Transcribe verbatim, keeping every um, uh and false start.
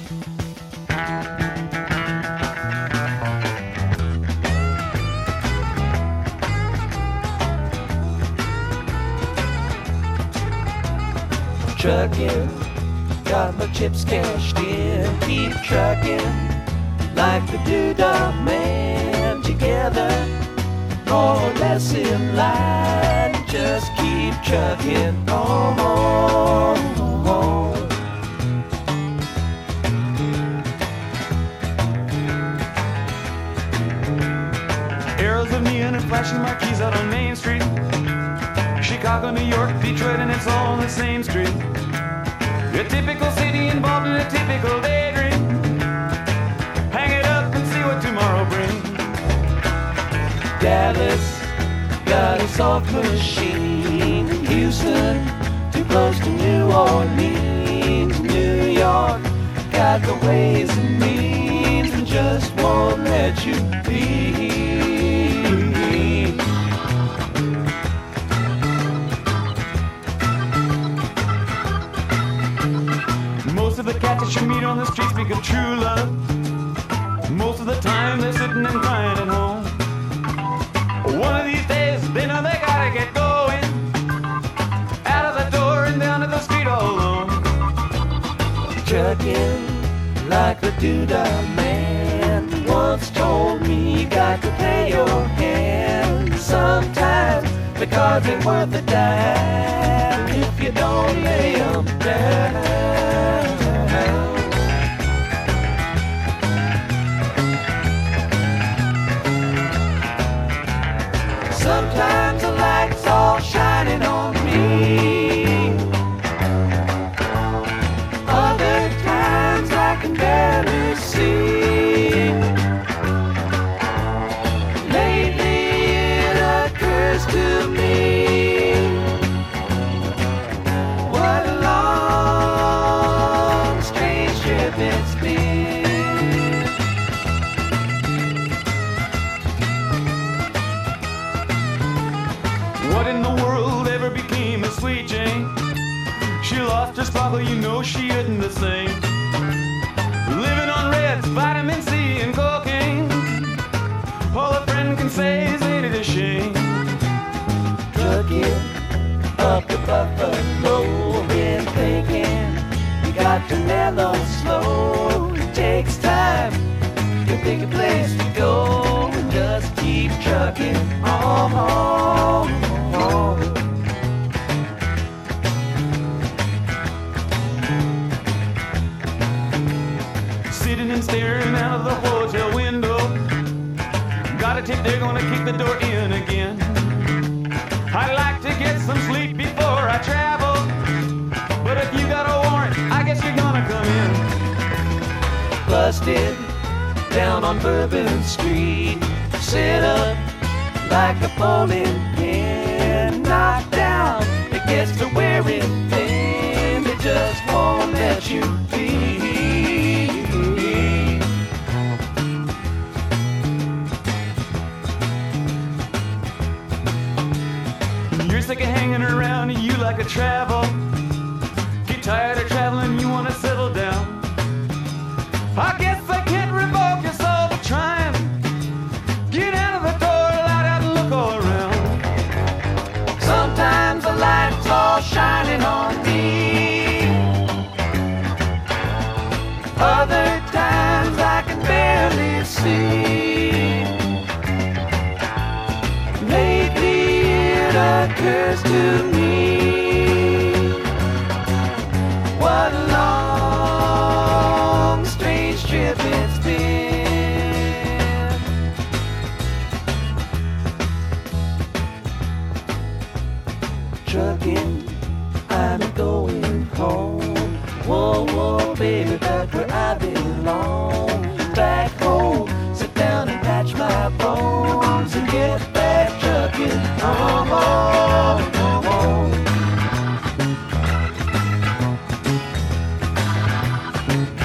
Trucking, got my chips cashed in. Keep trucking like the Doodah Man. Together, more or less in line. Just keep trucking on, on, on. Arrows of neon and flashing marquees out on Main Street. Chicago, New York, Detroit, and it's all on the same street. A typical city involved in a typical daydream. Hang it up and see what tomorrow brings. Dallas got a soft machine. Houston, too close to New Orleans. New York got the ways and means and just won't let you be. Most of the cats that you meet on the street speak of true love. Most of the time they're sitting and crying at home. One of these days they know they gotta get going. Out of the door and down to the street all alone. Trucking like the Doodah Man once told me, you got to play your hand. Sometimes the cards ain't worth a dime if you don't lay them down. Sometimes the light's all shining on me. Other times I can barely see. Lately it occurs to me, what a long, strange trip it's been. What in the world ever became of Sweet Jane? She lost her sparkle, you know she isn't the same. Living on Reds, vitamin C and cocaine. All a friend can say is ain't it a shame. Trucking up the Buffalo, been thinking you got to mellow slow. It takes time to pick a place to go and just keep trucking on, on, on. Sitting and staring out of the hotel window. Got a tip they're gonna kick the door in again. I'd like to get some sleep before I travel, but if you got a warrant, I guess you're gonna come in. Busted down on Bourbon Street, set up like a bowling pin. Knocked down, it gets to wearing thin. They just won't let you be. You're sick of hanging around and you like to travel. Get tired of traveling, you wanna settle down. I guess I can't revoke your soul for trying. Get out of the door, light out and look all around. Sometimes the light's all shining on me. Other times I can barely see. Lately it occurs to me, what a long, strange trip it's been. Trucking, I'm going home. Whoa, whoa, baby, back where I belong. Back home, sit down and patch my bones and get back trucking. Oh, oh, oh, oh.